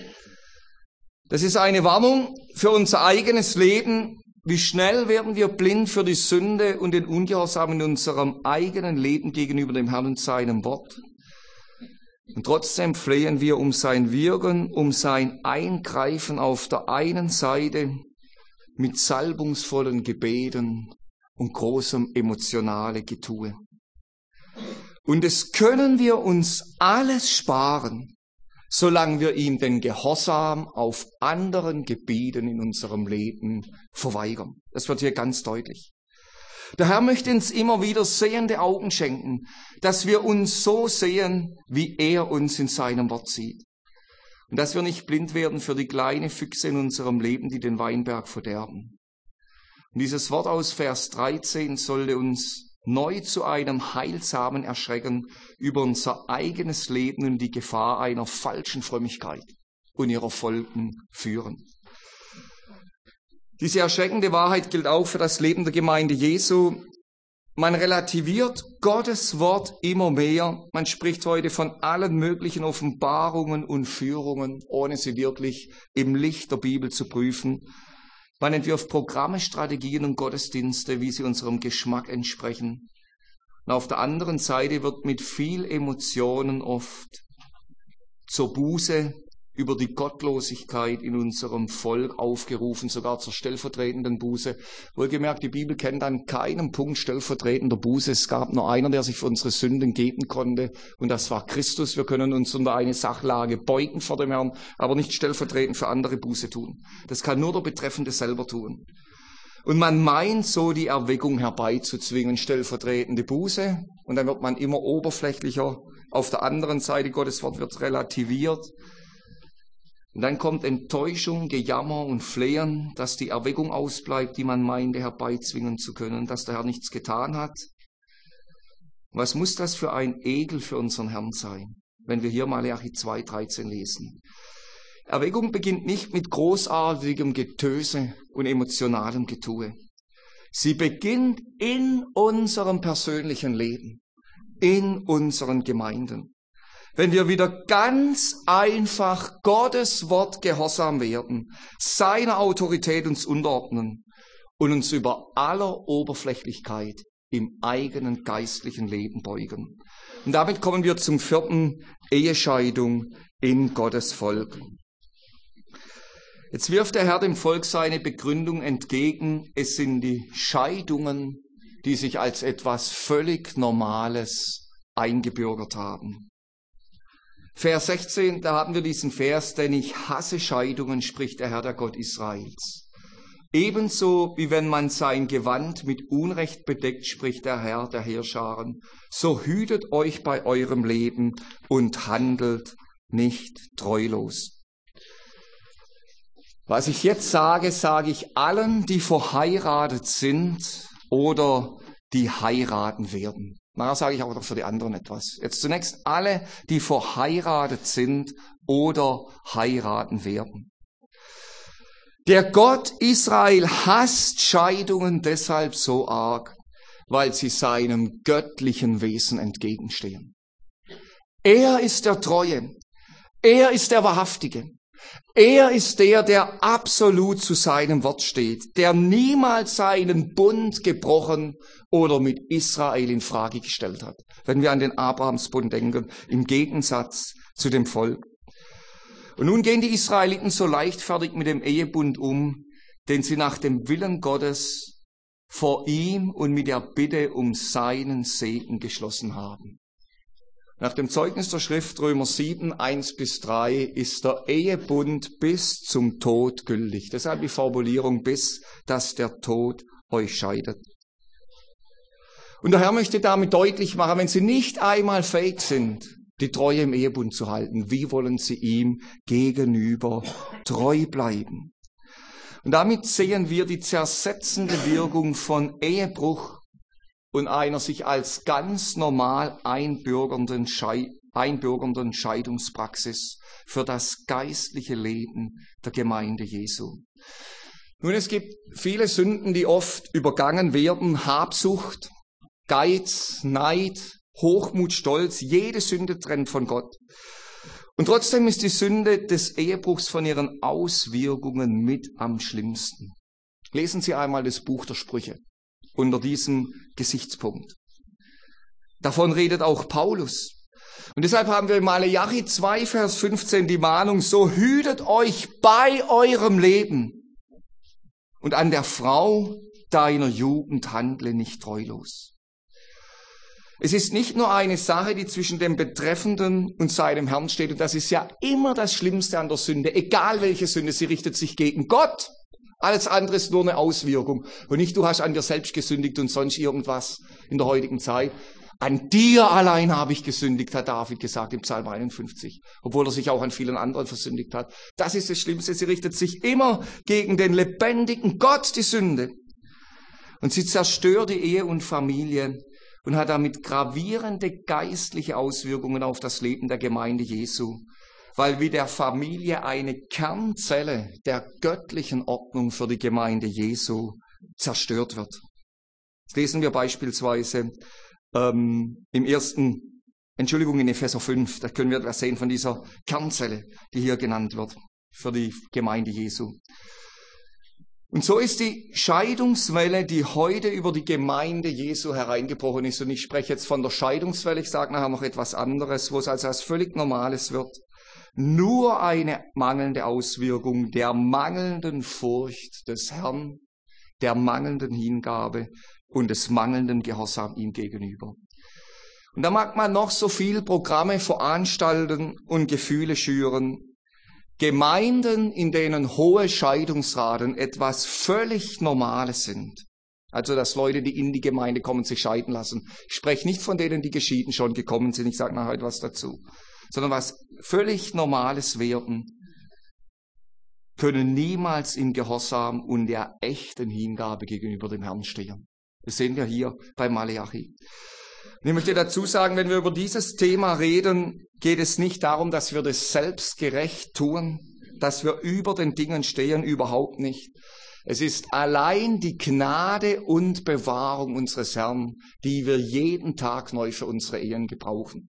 Das ist eine Warnung für unser eigenes Leben. Wie schnell werden wir blind für die Sünde und den Ungehorsam in unserem eigenen Leben gegenüber dem Herrn und seinem Wort? Und trotzdem flehen wir um sein Wirken, um sein Eingreifen auf der einen Seite mit salbungsvollen Gebeten und großem emotionale Getue. Und es können wir uns alles sparen, solange wir ihm den Gehorsam auf anderen Gebieten in unserem Leben verweigern. Das wird hier ganz deutlich. Der Herr möchte uns immer wieder sehende Augen schenken, dass wir uns so sehen, wie er uns in seinem Wort sieht. Und dass wir nicht blind werden für die kleinen Füchse in unserem Leben, die den Weinberg verderben. Und dieses Wort aus Vers dreizehn sollte uns neu zu einem heilsamen Erschrecken über unser eigenes Leben und die Gefahr einer falschen Frömmigkeit und ihrer Folgen führen. Diese erschreckende Wahrheit gilt auch für das Leben der Gemeinde Jesu. Man relativiert Gottes Wort immer mehr. Man spricht heute von allen möglichen Offenbarungen und Führungen, ohne sie wirklich im Licht der Bibel zu prüfen. Man entwirft Programme, Strategien und Gottesdienste, wie sie unserem Geschmack entsprechen. Und auf der anderen Seite wird mit viel Emotionen oft zur Buße über die Gottlosigkeit in unserem Volk aufgerufen, sogar zur stellvertretenden Buße. Wohlgemerkt, die Bibel kennt an keinem Punkt stellvertretender Buße. Es gab nur einer, der sich für unsere Sünden geben konnte, und das war Christus. Wir können uns unter eine Sachlage beugen vor dem Herrn, aber nicht stellvertretend für andere Buße tun. Das kann nur der Betreffende selber tun. Und man meint so, die Erweckung herbeizuzwingen, stellvertretende Buße, und dann wird man immer oberflächlicher. Auf der anderen Seite, Gottes Wort wird relativiert. Und dann kommt Enttäuschung, Gejammer und Flehen, dass die Erweckung ausbleibt, die man meinte herbeizwingen zu können, dass der Herr nichts getan hat. Was muss das für ein Ekel für unseren Herrn sein, wenn wir hier Malachi zwei dreizehn lesen? Erweckung beginnt nicht mit großartigem Getöse und emotionalem Getue. Sie beginnt in unserem persönlichen Leben, in unseren Gemeinden. Wenn wir wieder ganz einfach Gottes Wort gehorsam werden, seiner Autorität uns unterordnen und uns über aller Oberflächlichkeit im eigenen geistlichen Leben beugen. Und damit kommen wir zum vierten: Ehescheidung in Gottes Volk. Jetzt wirft der Herr dem Volk seine Begründung entgegen: Es sind die Scheidungen, die sich als etwas völlig Normales eingebürgert haben. Vers sechzehn, da haben wir diesen Vers: Denn ich hasse Scheidungen, spricht der Herr, der Gott Israels. Ebenso wie wenn man sein Gewand mit Unrecht bedeckt, spricht der Herr der Heerscharen, so hütet euch bei eurem Leben und handelt nicht treulos. Was ich jetzt sage, sage ich allen, die verheiratet sind oder die heiraten werden. Nachher sage ich auch noch für die anderen etwas. Jetzt zunächst alle, die verheiratet sind oder heiraten werden. Der Gott Israel hasst Scheidungen deshalb so arg, weil sie seinem göttlichen Wesen entgegenstehen. Er ist der Treue. Er ist der Wahrhaftige. Er ist der, der absolut zu seinem Wort steht, der niemals seinen Bund gebrochen oder mit Israel in Frage gestellt hat. Wenn wir an den Abrahamsbund denken, im Gegensatz zu dem Volk. Und nun gehen die Israeliten so leichtfertig mit dem Ehebund um, den sie nach dem Willen Gottes vor ihm und mit der Bitte um seinen Segen geschlossen haben. Nach dem Zeugnis der Schrift Römer sieben, eins bis drei ist der Ehebund bis zum Tod gültig. Deshalb die Formulierung, bis dass der Tod euch scheidet. Und der Herr möchte damit deutlich machen, wenn sie nicht einmal fähig sind, die Treue im Ehebund zu halten, wie wollen sie ihm gegenüber treu bleiben? Und damit sehen wir die zersetzende Wirkung von Ehebruch und einer sich als ganz normal einbürgernden, Schei- einbürgernden Scheidungspraxis für das geistliche Leben der Gemeinde Jesu. Nun, es gibt viele Sünden, die oft übergangen werden: Habsucht, Geiz, Neid, Hochmut, Stolz. Jede Sünde trennt von Gott. Und trotzdem ist die Sünde des Ehebruchs von ihren Auswirkungen mit am schlimmsten. Lesen Sie einmal das Buch der Sprüche unter diesem Gesichtspunkt. Davon redet auch Paulus. Und deshalb haben wir in Maleachi zwei, Vers fünfzehn die Mahnung, so hütet euch bei eurem Leben und an der Frau deiner Jugend handle nicht treulos. Es ist nicht nur eine Sache, die zwischen dem Betreffenden und seinem Herrn steht, und das ist ja immer das Schlimmste an der Sünde, egal welche Sünde, sie richtet sich gegen Gott. Alles andere ist nur eine Auswirkung. Und nicht, du hast an dir selbst gesündigt und sonst irgendwas in der heutigen Zeit. An dir allein habe ich gesündigt, hat David gesagt im Psalm einundfünfzig, obwohl er sich auch an vielen anderen versündigt hat. Das ist das Schlimmste, sie richtet sich immer gegen den lebendigen Gott, die Sünde. Und sie zerstört die Ehe und Familie und hat damit gravierende geistliche Auswirkungen auf das Leben der Gemeinde Jesu, weil wie der Familie eine Kernzelle der göttlichen Ordnung für die Gemeinde Jesu zerstört wird. Das lesen wir beispielsweise ähm, im ersten, Entschuldigung, in Epheser fünf, da können wir etwas sehen von dieser Kernzelle, die hier genannt wird, für die Gemeinde Jesu. Und so ist die Scheidungswelle, die heute über die Gemeinde Jesu hereingebrochen ist, und ich spreche jetzt von der Scheidungswelle, ich sage nachher noch etwas anderes, wo es also als völlig Normales wird, nur eine mangelnde Auswirkung der mangelnden Furcht des Herrn, der mangelnden Hingabe und des mangelnden Gehorsams ihm gegenüber. Und da mag man noch so viel Programme veranstalten und Gefühle schüren. Gemeinden, in denen hohe Scheidungsraten etwas völlig Normales sind. Also, dass Leute, die in die Gemeinde kommen, sich scheiden lassen. Ich spreche nicht von denen, die geschieden schon gekommen sind, ich sage nachher etwas dazu. Sondern was völlig Normales werden, können niemals im Gehorsam und der echten Hingabe gegenüber dem Herrn stehen. Das sehen wir hier bei Maleachi. Und ich möchte dazu sagen, wenn wir über dieses Thema reden, geht es nicht darum, dass wir das selbstgerecht tun, dass wir über den Dingen stehen, überhaupt nicht. Es ist allein die Gnade und Bewahrung unseres Herrn, die wir jeden Tag neu für unsere Ehen gebrauchen.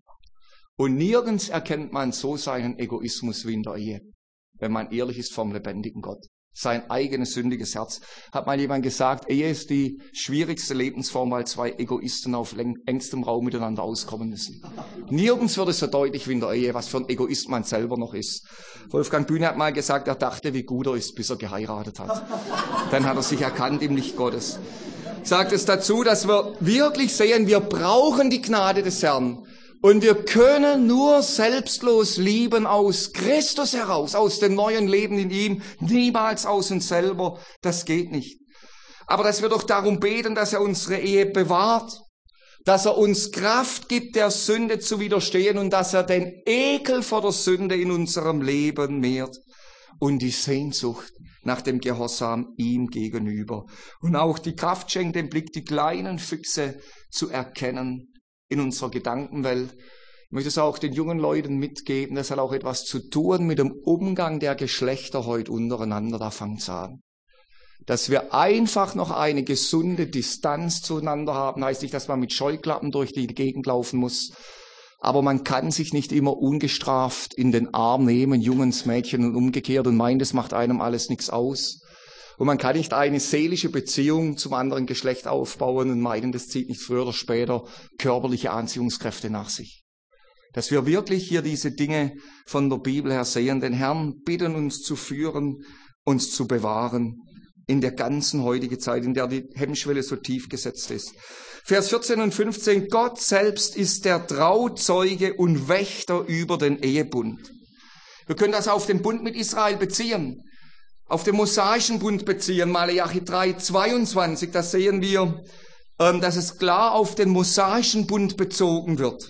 Und nirgends erkennt man so seinen Egoismus wie in der Ehe, wenn man ehrlich ist vom lebendigen Gott. Sein eigenes sündiges Herz. Hat mal jemand gesagt, Ehe ist die schwierigste Lebensform, weil zwei Egoisten auf engstem Raum miteinander auskommen müssen. Nirgends wird es so deutlich wie in der Ehe, was für ein Egoist man selber noch ist. Wolfgang Bühne hat mal gesagt, er dachte, wie gut er ist, bis er geheiratet hat. Dann hat er sich erkannt im Licht Gottes. Sagt es dazu, dass wir wirklich sehen, wir brauchen die Gnade des Herrn. Und wir können nur selbstlos lieben aus Christus heraus, aus dem neuen Leben in ihm, niemals aus uns selber. Das geht nicht. Aber dass wir doch darum beten, dass er unsere Ehe bewahrt, dass er uns Kraft gibt, der Sünde zu widerstehen und dass er den Ekel vor der Sünde in unserem Leben mehrt und die Sehnsucht nach dem Gehorsam ihm gegenüber. Und auch die Kraft schenkt, den Blick, die kleinen Füchse zu erkennen in unserer Gedankenwelt. Ich möchte es auch den jungen Leuten mitgeben, das hat auch etwas zu tun mit dem Umgang der Geschlechter heute untereinander, da fängt's an. Dass wir einfach noch eine gesunde Distanz zueinander haben, heißt nicht, dass man mit Scheuklappen durch die Gegend laufen muss, aber man kann sich nicht immer ungestraft in den Arm nehmen, Jungs, Mädchen und umgekehrt, und meint, es macht einem alles nichts aus. Und man kann nicht eine seelische Beziehung zum anderen Geschlecht aufbauen und meinen, das zieht nicht früher oder später körperliche Anziehungskräfte nach sich. Dass wir wirklich hier diese Dinge von der Bibel her sehen, den Herrn bitten, uns zu führen, uns zu bewahren in der ganzen heutigen Zeit, in der die Hemmschwelle so tief gesetzt ist. Vers vierzehn und fünfzehn, Gott selbst ist der Trauzeuge und Wächter über den Ehebund. Wir können das auf den Bund mit Israel beziehen. Auf den mosaischen Bund beziehen, Maleachi drei, zweiundzwanzig, da sehen wir, dass es klar auf den mosaischen Bund bezogen wird.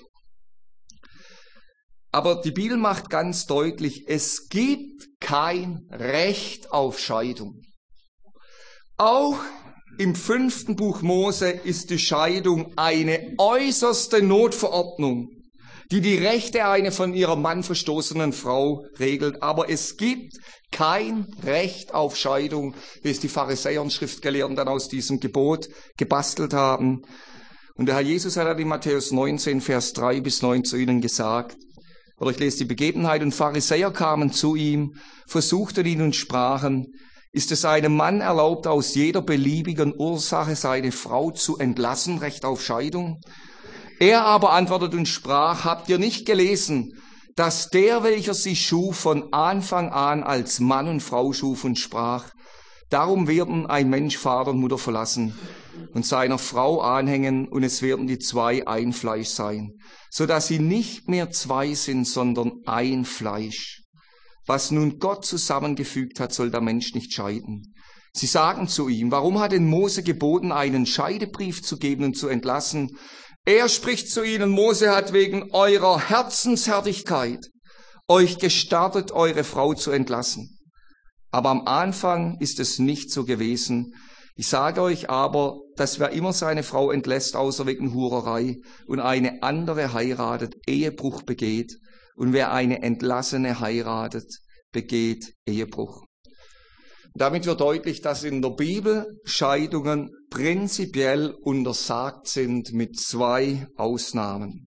Aber die Bibel macht ganz deutlich, es gibt kein Recht auf Scheidung. Auch im fünften Buch Mose ist die Scheidung eine äußerste Notverordnung, die die Rechte einer von ihrem Mann verstoßenen Frau regelt. Aber es gibt kein Recht auf Scheidung, wie es die Pharisäer und Schriftgelehrten dann aus diesem Gebot gebastelt haben. Und der Herr Jesus hat dann in Matthäus neunzehn, Vers drei bis neun zu ihnen gesagt, oder ich lese die Begebenheit, und Pharisäer kamen zu ihm, versuchten ihn und sprachen, ist es einem Mann erlaubt, aus jeder beliebigen Ursache seine Frau zu entlassen, Recht auf Scheidung? Er aber antwortete und sprach, habt ihr nicht gelesen, dass der, welcher sie schuf, von Anfang an als Mann und Frau schuf und sprach, darum werden ein Mensch Vater und Mutter verlassen und seiner Frau anhängen, und es werden die zwei ein Fleisch sein, so dass sie nicht mehr zwei sind, sondern ein Fleisch. Was nun Gott zusammengefügt hat, soll der Mensch nicht scheiden. Sie sagen zu ihm, warum hat denn Mose geboten, einen Scheidebrief zu geben und zu entlassen? Er spricht zu ihnen, Mose hat wegen eurer Herzenshärtigkeit euch gestattet, eure Frau zu entlassen. Aber am Anfang ist es nicht so gewesen. Ich sage euch aber, dass wer immer seine Frau entlässt, außer wegen Hurerei, und eine andere heiratet, Ehebruch begeht. Und wer eine Entlassene heiratet, begeht Ehebruch. Damit wird deutlich, dass in der Bibel Scheidungen prinzipiell untersagt sind mit zwei Ausnahmen.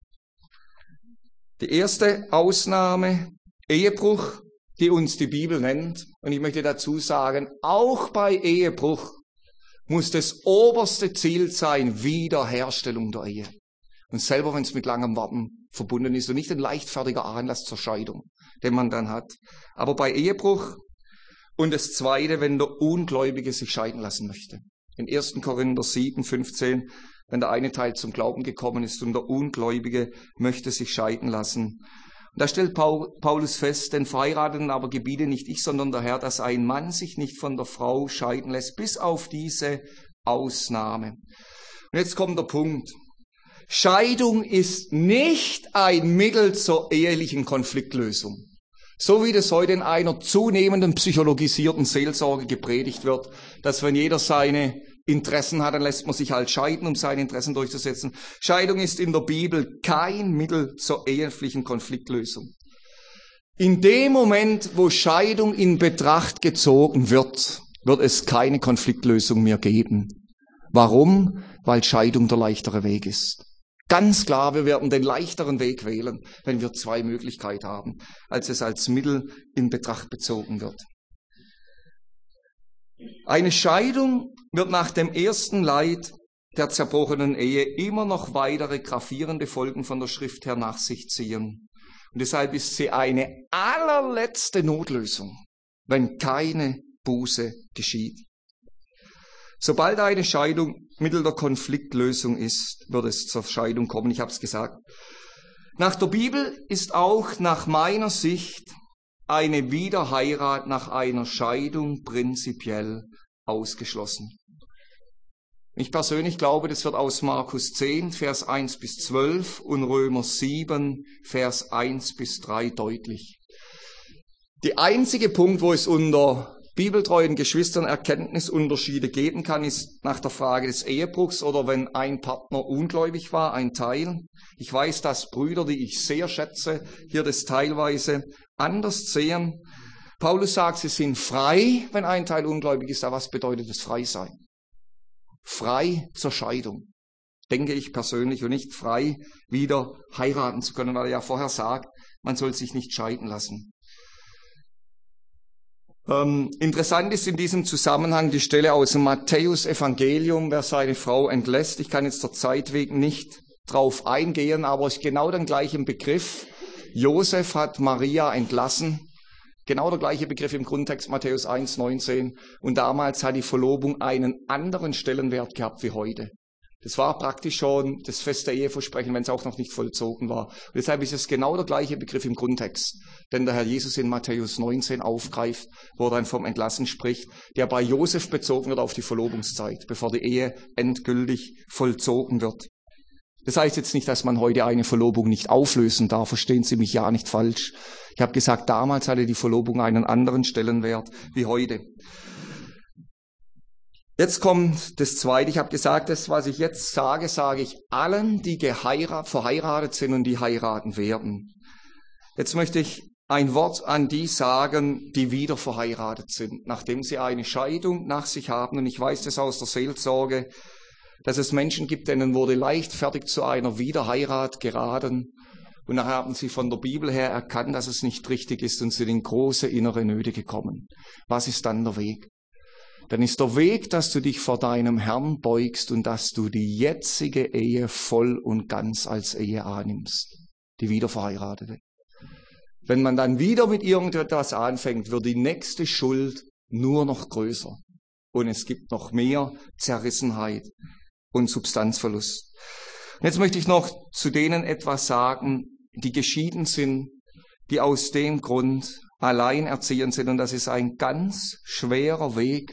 Die erste Ausnahme, Ehebruch, die uns die Bibel nennt. Und ich möchte dazu sagen, auch bei Ehebruch muss das oberste Ziel sein, Wiederherstellung der Ehe. Und selber, wenn es mit langem Warten verbunden ist und nicht ein leichtfertiger Anlass zur Scheidung, den man dann hat. Aber bei Ehebruch. Und das Zweite, wenn der Ungläubige sich scheiden lassen möchte. In ersten Korinther sieben, fünfzehn, wenn der eine Teil zum Glauben gekommen ist und der Ungläubige möchte sich scheiden lassen. Und da stellt Paulus fest, den Verheirateten aber gebiete nicht ich, sondern der Herr, dass ein Mann sich nicht von der Frau scheiden lässt, bis auf diese Ausnahme. Und jetzt kommt der Punkt. Scheidung ist nicht ein Mittel zur ehelichen Konfliktlösung. So wie das heute in einer zunehmenden psychologisierten Seelsorge gepredigt wird, dass wenn jeder seine Interessen hat, dann lässt man sich halt scheiden, um seine Interessen durchzusetzen. Scheidung ist in der Bibel kein Mittel zur ehelichen Konfliktlösung. In dem Moment, wo Scheidung in Betracht gezogen wird, wird es keine Konfliktlösung mehr geben. Warum? Weil Scheidung der leichtere Weg ist. Ganz klar, wir werden den leichteren Weg wählen, wenn wir zwei Möglichkeiten haben, als es als Mittel in Betracht bezogen wird. Eine Scheidung wird nach dem ersten Leid der zerbrochenen Ehe immer noch weitere gravierende Folgen von der Schrift her nach sich ziehen. Und deshalb ist sie eine allerletzte Notlösung, wenn keine Buße geschieht. Sobald eine Scheidung Mittel der Konfliktlösung ist, wird es zur Scheidung kommen. Ich habe es gesagt. Nach der Bibel ist auch nach meiner Sicht eine Wiederheirat nach einer Scheidung prinzipiell ausgeschlossen. Ich persönlich glaube, das wird aus Markus zehn, Vers eins bis zwölf und Römer sieben, Vers eins bis drei deutlich. Der einzige Punkt, wo es unter bibeltreuen Geschwistern Erkenntnisunterschiede geben kann, ist nach der Frage des Ehebruchs oder wenn ein Partner ungläubig war, ein Teil. Ich weiß, dass Brüder, die ich sehr schätze, hier das teilweise anders sehen. Paulus sagt, sie sind frei, wenn ein Teil ungläubig ist. Aber was bedeutet das frei sein? Frei zur Scheidung, denke ich persönlich, und nicht frei wieder heiraten zu können, weil er ja vorher sagt, man soll sich nicht scheiden lassen. Ähm, interessant ist in diesem Zusammenhang die Stelle aus dem Matthäus-Evangelium, wer seine Frau entlässt. Ich kann jetzt der Zeit wegen nicht drauf eingehen, aber es ist genau den gleichen Begriff. Josef hat Maria entlassen. Genau der gleiche Begriff im Grundtext Matthäus eins, neunzehn. Und damals hat die Verlobung einen anderen Stellenwert gehabt wie heute. Das war praktisch schon das feste Eheversprechen, wenn es auch noch nicht vollzogen war. Und deshalb ist es genau der gleiche Begriff im Grundtext, den der Herr Jesus in Matthäus neunzehn aufgreift, wo er dann vom Entlassen spricht, der bei Josef bezogen wird auf die Verlobungszeit, bevor die Ehe endgültig vollzogen wird. Das heißt jetzt nicht, dass man heute eine Verlobung nicht auflösen darf, verstehen Sie mich ja nicht falsch. Ich habe gesagt, damals hatte die Verlobung einen anderen Stellenwert wie heute. Jetzt kommt das Zweite. Ich habe gesagt, das, was ich jetzt sage, sage ich allen, die geheirat, verheiratet sind und die heiraten werden. Jetzt möchte ich ein Wort an die sagen, die wieder verheiratet sind, nachdem sie eine Scheidung nach sich haben. Und ich weiß das aus der Seelsorge, dass es Menschen gibt, denen wurde leichtfertig zu einer Wiederheirat geraten. Und nachher haben sie von der Bibel her erkannt, dass es nicht richtig ist und sind in große innere Nöte gekommen. Was ist dann der Weg? dann ist der Weg, dass du dich vor deinem Herrn beugst und dass du die jetzige Ehe voll und ganz als Ehe annimmst, die Wiederverheiratete. Wenn man dann wieder mit irgendetwas anfängt, wird die nächste Schuld nur noch größer. Und es gibt noch mehr Zerrissenheit und Substanzverlust. Und jetzt möchte ich noch zu denen etwas sagen, die geschieden sind, die aus dem Grund alleinerziehend sind. Und das ist ein ganz schwerer Weg,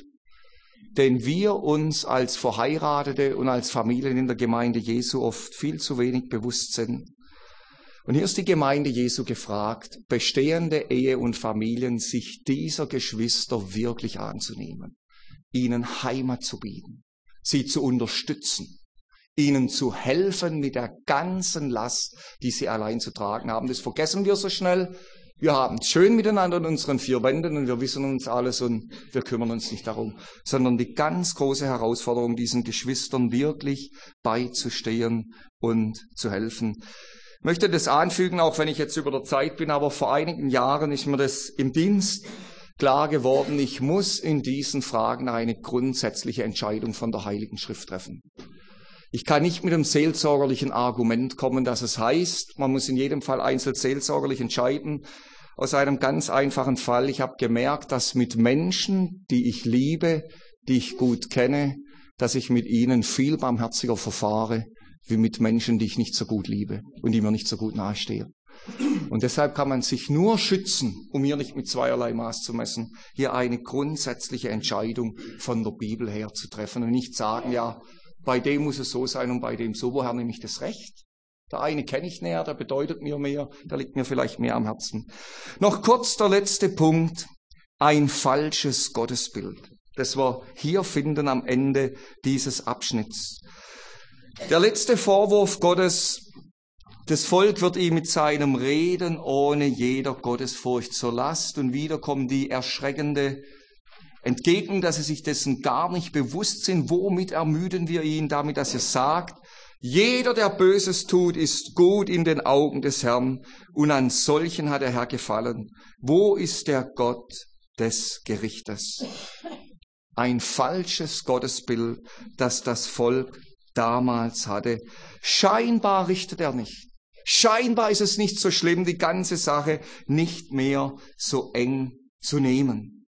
den wir uns als Verheiratete und als Familien in der Gemeinde Jesu oft viel zu wenig bewusst sind. Und hier ist die Gemeinde Jesu gefragt, bestehende Ehe und Familien, sich dieser Geschwister wirklich anzunehmen, ihnen Heimat zu bieten, sie zu unterstützen, ihnen zu helfen mit der ganzen Last, die sie allein zu tragen haben. Das vergessen wir so schnell. Wir haben es schön miteinander in unseren vier Wänden und wir wissen uns alles und wir kümmern uns nicht darum, sondern die ganz große Herausforderung, diesen Geschwistern wirklich beizustehen und zu helfen. Ich möchte das anfügen, auch wenn ich jetzt über der Zeit bin, aber vor einigen Jahren ist mir das im Dienst klar geworden, ich muss in diesen Fragen eine grundsätzliche Entscheidung von der Heiligen Schrift treffen. Ich kann nicht mit einem seelsorgerlichen Argument kommen, dass es heißt, man muss in jedem Fall einzeln seelsorgerlich entscheiden. Aus einem ganz einfachen Fall, ich habe gemerkt, dass mit Menschen, die ich liebe, die ich gut kenne, dass ich mit ihnen viel barmherziger verfahre, wie mit Menschen, die ich nicht so gut liebe und die mir nicht so gut nahestehen. Und deshalb kann man sich nur schützen, um hier nicht mit zweierlei Maß zu messen, hier eine grundsätzliche Entscheidung von der Bibel her zu treffen und nicht sagen, ja, bei dem muss es so sein und bei dem so. Woher nehme ich das Recht? Der eine kenne ich näher, der bedeutet mir mehr, der liegt mir vielleicht mehr am Herzen. Noch kurz der letzte Punkt, ein falsches Gottesbild, das wir hier finden am Ende dieses Abschnitts. Der letzte Vorwurf Gottes, das Volk wird ihm mit seinem Reden ohne jeder Gottesfurcht zur Last und wieder kommt die erschreckende Entgegnung, dass sie sich dessen gar nicht bewusst sind. Womit ermüden wir ihn? Damit, dass er sagt, jeder, der Böses tut, ist gut in den Augen des Herrn und an solchen hat der Herr gefallen. Wo ist der Gott des Gerichtes? Ein falsches Gottesbild, das das Volk damals hatte. Scheinbar richtet er nicht. Scheinbar ist es nicht so schlimm, die ganze Sache nicht mehr so eng zu nehmen.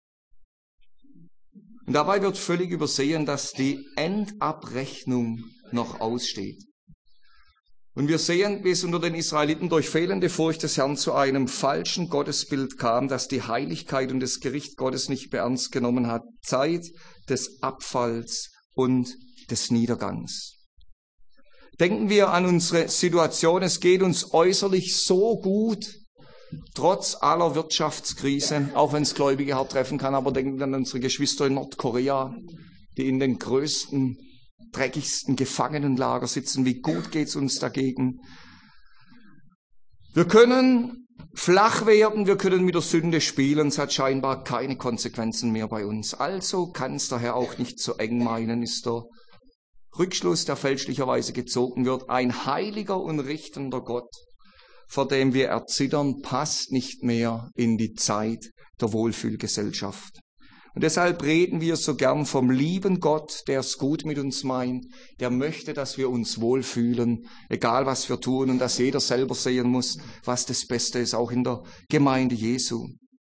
Und dabei wird völlig übersehen, dass die Endabrechnung noch aussteht. Und wir sehen, wie es unter den Israeliten durch fehlende Furcht des Herrn zu einem falschen Gottesbild kam, das die Heiligkeit und das Gericht Gottes nicht mehr ernst genommen hat. Zeit des Abfalls und des Niedergangs. Denken wir an unsere Situation. Es geht uns äußerlich so gut, trotz aller Wirtschaftskrise, auch wenn es Gläubige hart treffen kann, aber denken wir an unsere Geschwister in Nordkorea, die in den größten, dreckigsten Gefangenenlager sitzen. Wie gut geht's uns dagegen? Wir können flach werden, wir können mit der Sünde spielen, es hat scheinbar keine Konsequenzen mehr bei uns. Also kann es daher auch nicht so eng meinen, ist der Rückschluss, der fälschlicherweise gezogen wird. Ein heiliger und richtender Gott, vor dem wir erzittern, passt nicht mehr in die Zeit der Wohlfühlgesellschaft. Und deshalb reden wir so gern vom lieben Gott, der es gut mit uns meint, der möchte, dass wir uns wohlfühlen, egal was wir tun, und dass jeder selber sehen muss, was das Beste ist, auch in der Gemeinde Jesu.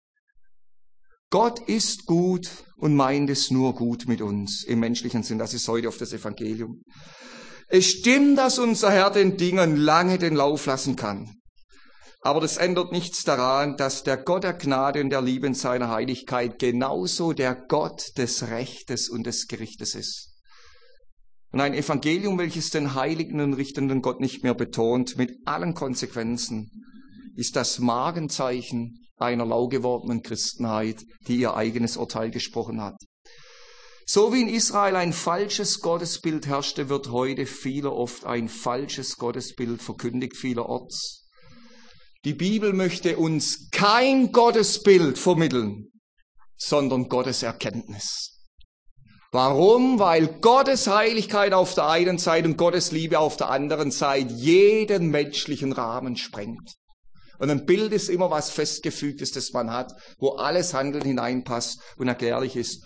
Gott ist gut und meint es nur gut mit uns, im menschlichen Sinn. Das ist heute auf das Evangelium. Es stimmt, dass unser Herr den Dingen lange den Lauf lassen kann. Aber das ändert nichts daran, dass der Gott der Gnade und der Liebe in seiner Heiligkeit genauso der Gott des Rechtes und des Gerichtes ist. Und ein Evangelium, welches den heiligen und richtenden Gott nicht mehr betont, mit allen Konsequenzen, ist das Markenzeichen einer lau gewordenen Christenheit, die ihr eigenes Urteil gesprochen hat. So wie in Israel ein falsches Gottesbild herrschte, wird heute vielerorts ein falsches Gottesbild verkündigt, vielerorts. Die Bibel möchte uns kein Gottesbild vermitteln, sondern Gottes Erkenntnis. Warum? Weil Gottes Heiligkeit auf der einen Seite und Gottes Liebe auf der anderen Seite jeden menschlichen Rahmen sprengt. Und ein Bild ist immer was Festgefügtes, das man hat, wo alles Handeln hineinpasst und erklärlich ist.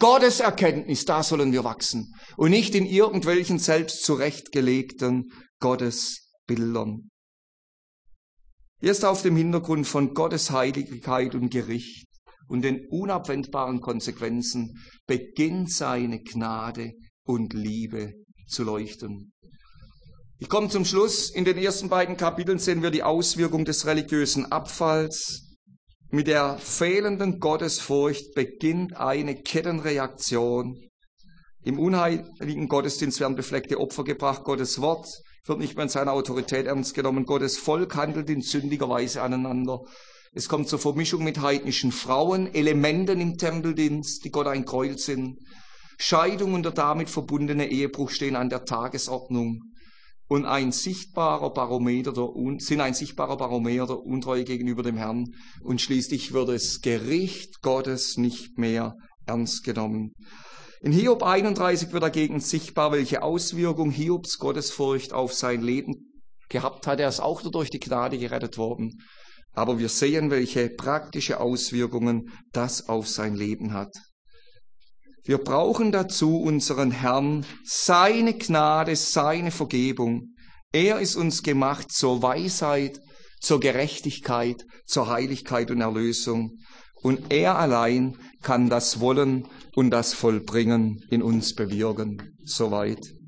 Gottes Erkenntnis, da sollen wir wachsen. Und nicht in irgendwelchen selbst zurechtgelegten Gottesbildern. Erst auf dem Hintergrund von Gottes Heiligkeit und Gericht und den unabwendbaren Konsequenzen beginnt seine Gnade und Liebe zu leuchten. Ich komme zum Schluss. In den ersten beiden Kapiteln sehen wir die Auswirkung des religiösen Abfalls. Mit der fehlenden Gottesfurcht beginnt eine Kettenreaktion. Im unheiligen Gottesdienst werden befleckte Opfer gebracht. Gottes Wort wird nicht mehr in seiner Autorität ernst genommen. Gottes Volk handelt in sündiger Weise aneinander. Es kommt zur Vermischung mit heidnischen Frauen, Elementen im Tempeldienst, die Gott ein Gräuel sind. Scheidung und der damit verbundene Ehebruch stehen an der Tagesordnung und ein sichtbarer Barometer der Un- sind ein sichtbarer Barometer der Untreue gegenüber dem Herrn. Und schließlich wird das Gericht Gottes nicht mehr ernst genommen. In Hiob einunddreißig wird dagegen sichtbar, welche Auswirkung Hiobs Gottesfurcht auf sein Leben gehabt hat. Er ist auch durch die Gnade gerettet worden. Aber wir sehen, welche praktische Auswirkungen das auf sein Leben hat. Wir brauchen dazu unseren Herrn, seine Gnade, seine Vergebung. Er ist uns gemacht zur Weisheit, zur Gerechtigkeit, zur Heiligkeit und Erlösung. Und er allein kann das Wollen und das Vollbringen in uns bewirken. Soweit.